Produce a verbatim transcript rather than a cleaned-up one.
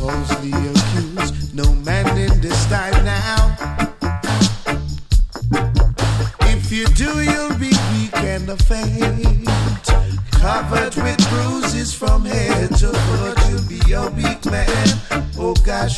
falsely accused. No man in this time now. If you do, you'll be weak and faint, covered with bruises from head to foot. You'll be a weak man. Oh gosh.